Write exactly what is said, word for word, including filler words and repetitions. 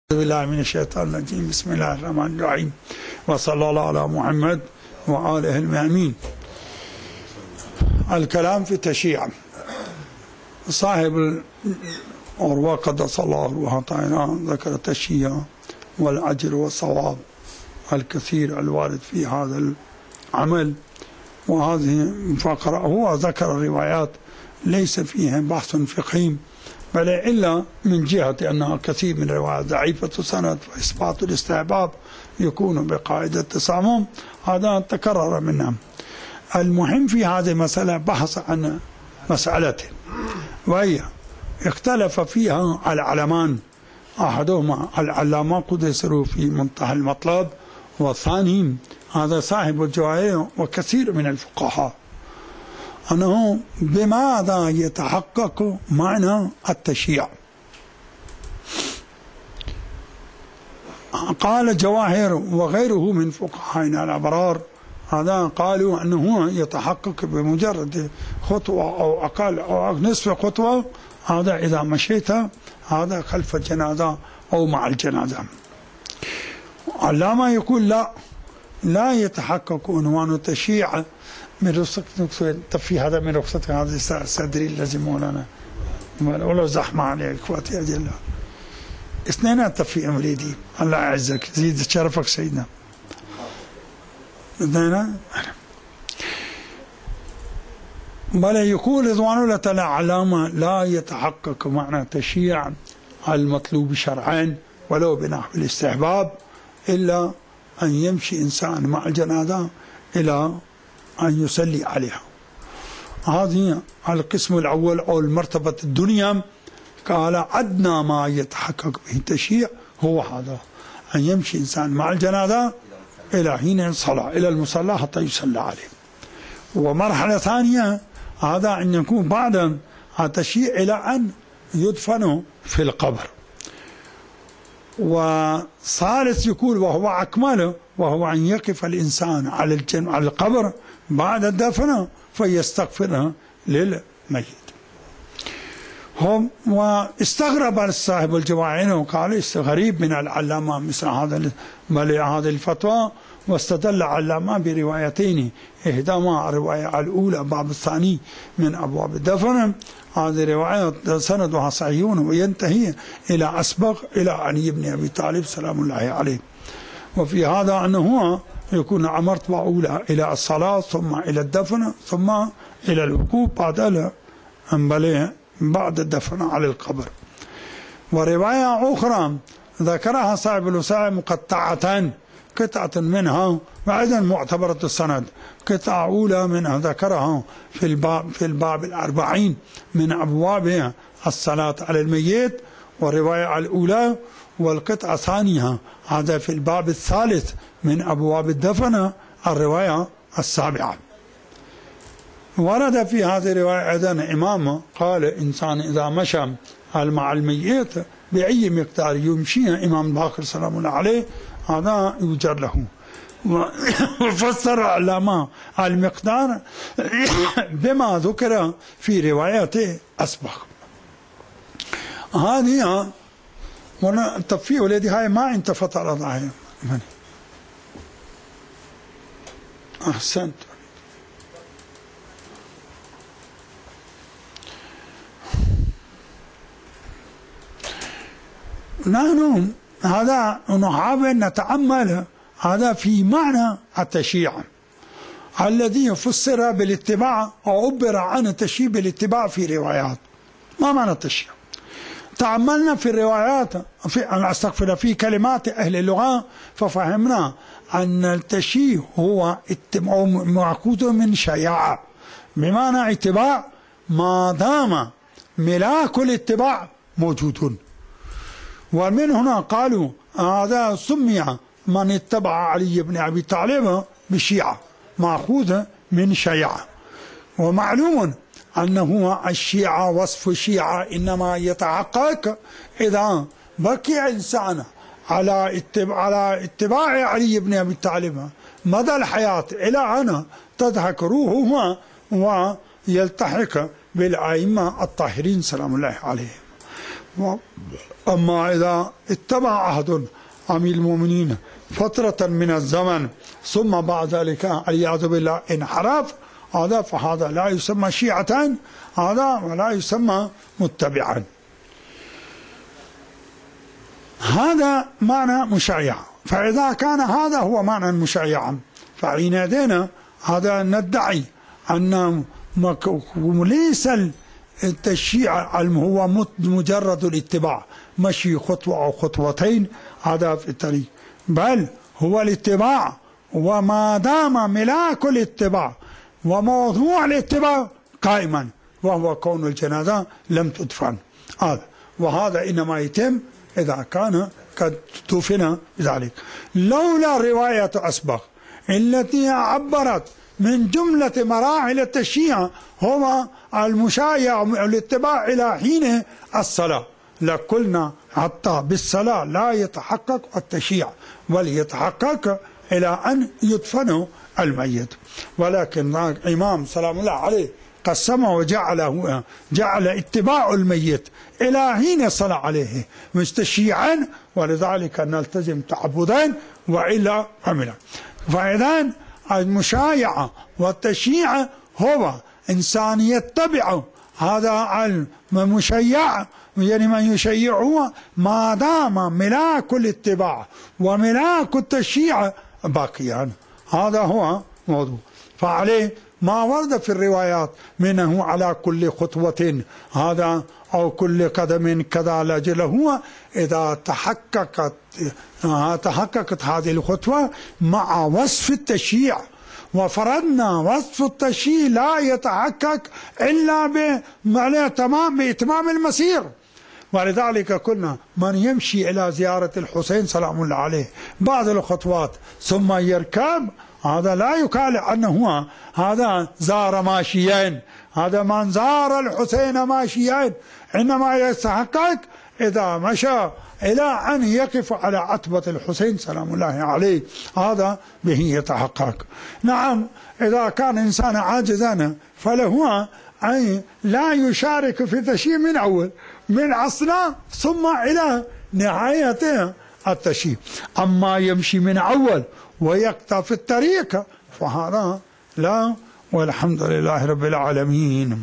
أعوذ بالله من الشيطان الرجيم. بسم الله الرحمن الرحيم، وصلى الله على محمد وآله الميامين. الكلام في التشيع. صاحب الأروى قدس الله روحه تعالى ذكر التشيع والأجر والصواب الكثير الوارد في هذا العمل، وهذه فقرة هو ذكر الروايات ليس فيها بحث فقهي، بل إلا من جهة أنها كثير من الروايات ضعيفة السند، فإثبات الاستحباب يكون بقاعدة التسامم، هذا تكرر منها. المهم في هذه المسألة بحث عن مسألة، وهي اختلف فيها العلمان، أحدهما العلامة قدسه في منتهى المطلب، والثاني هذا صاحب الجواهر وكثير من الفقهاء، أنه بماذا يتحقق معنى التشيع. قال جواهر وغيره من فقهائنا الأبرار، هذا قالوا أنه يتحقق بمجرد خطوة أو أقل أو نصف خطوة، هذا إذا مشيت هذا خلف الجنازة أو مع الجنازة. علامة يقول لا لا يتحقق عنوان التشيع من رخصة تفي هذا من رخصة هذا صدري الذي مولانا ولا زحمة عليك اخواتي اجل اثنين تفي امريدي. الله يعزك زيد شرفك سيدنا. اثنين بل يقول رضوان الله تعالى علامة لا يتحقق معنى تشيع المطلوب شرعا ولو بنحو الاستحباب إلا أن يمشي إنسان مع الجنازة إلى أن يصلي عليها. هذه القسم الأول أو المرتبة الدنيا. قال أدنى ما يتحقق به التشيع هو هذا، أن يمشي إنسان مع الجنازة إلى حين الصلاة إلى المصلى حتى يصلى عليه. ومرحلة ثانية هذا أن يكون بعد التشيع إلى أن يدفن في القبر. وثالث يقول وهو أكمل، وهو أن يقف الإنسان على الجن على القبر بعد الدفن فيستغفر للميت. هم واستغرب صاحب الجواهر وقال غريب من العلامة مثل هذا هذه الفتوى، واستدل العلامة بروايتين، إحداهما الرواية الأولى باب الثاني من أبواب الدفن، هذه رواية سندها صحيح وينتهي إلى أسبق إلى علي بن أبي طالب سلام الله عليه. وفي هذا أنه يكون مرتبة أولى إلى الصلاة ثم إلى الدفن ثم إلى الوقوف بعد بعد الدفن على القبر. ورواية أخرى ذكرها صاحب الوسائل مقطعة، قطعة منها وأيضا معتبرة السند، قطعة أولى منها ذكرها في الباب في الباب الأربعين من أبواب الصلاة على الميت، والرواية الأولى، والقطعة الثانية هذا في الباب الثالث من أبواب الدفن الرواية السابعة. ورد في هذه الرواية أيضا إمام قال إنسان إذا مشى مع الميت بأي مقدار يمشي إمام باقر سلام الله عليه هذا يجر له. وفسر العلماء المقدار بما ذكر في رواية أسبق. هذه التفيه ولدي هاي ما انتفت على ظاهر. أحسنت. نحن هذا نحاول نتأمل هذا في معنى التشيع الذي فسر بالاتباع أو عبر عن التشيع بالاتباع في روايات. ما معنى التشيع؟ تأملنا في الروايات في أستغفر في كلمات أهل اللغة ففهمنا أن التشيع هو اتباع مأخوذ من شياعة، بمعنى اتباع ما دام ملاك الاتباع موجود. ومن هنا قالوا هذا سمي من اتبع علي بن أبي طالب بشيعة، مأخوذ من شيعة. ومعلوم أنه الشيعة وصف الشيعة إنما يتحقق إذا بقي إنسان على اتباع, على اتباع علي بن أبي طالب مدى الحياة إلى أن تضحك روحه ويلتحق بالأئمة الطاهرين سلام الله عليهم. أما إذا اتبع عهد أمير المؤمنين فترة من الزمن ثم بعد ذلك والعياذ بالله انحرف، هذا فهذا لا يسمى شيعة، هذا ولا يسمى متبعا. هذا معنى مشيع. فإذا كان هذا هو معنى مشيعا فحينئذ هذا ندعي أن ليس التشيع هو مجرد الاتباع، مشي خطوة أو خطوتين هذا في الطريق، بل هو الاتباع، وما دام ملاك الاتباع وموضوع الاتباع قائما وهو كون الجنازة لم تدفن. هذا وهذا إنما يتم إذا كان قد دفن بذلك. لولا رواية أسبق التي عبرت من جملة مراحل التشييع هو المشايع الاتباع إلى حين الصلاة لقلنا حتى بالصلاة لا يتحقق التشييع بل يتحقق إلى أن يدفن الميت. ولكن الإمام سلام الله عليه قسمه وجعله جعل اتباع الميت إلى حين الصلاة عليه مستشيعا، ولذلك نلتزم تعبدين وإلا عملا. فإذا المشايعة والتشييع هو إنسان يتبع هذا المشيع، يعني من يشيعه ما دام ملاك الاتباع وملاك التشييع باقيا. هذا هو موضوع. فعليه ما ورد في الروايات منه على كل خطوة هذا أو كل قدم كذا لأجل هو إذا تحققت تحققت هذه الخطوة مع وصف التشييع، وفرضنا وصف التشييع لا يتحقق إلا بتمام بإتمام المسير. ولذلك قلنا من يمشي إلى زيارة الحسين سلام الله عليه بعض الخطوات ثم يركب هذا لا يقال أنه هذا زار ماشيين، هذا من زار الحسين ماشيين، إنما يتحقق إذا مشى إلى أن يقف على عتبة الحسين سلام الله عليه، هذا به يتحقق. نعم إذا كان إنسان عاجزا فله أن لا يشارك في التشييع من أول من أصله ثم إلى نهاية التشييع. أما يمشي من أول ويقطع في الطريق فهذا لا، والحمد لله رب العالمين.